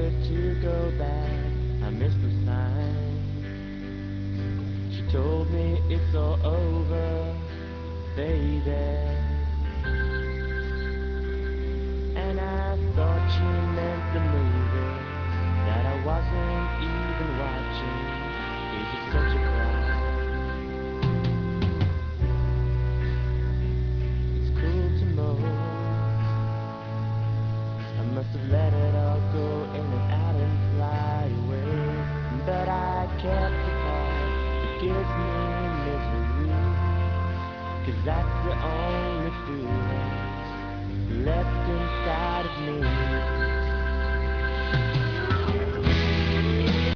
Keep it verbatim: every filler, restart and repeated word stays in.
her to go back. I missed the sign. She told me it's all over, baby. And I thought she meant the movie that I wasn't even watching. Is it such a crime? It's cruel to know I must have let it all go in and out and fly away. But I kept the part that gives me misery, 'cause that's the only feeling left inside of me.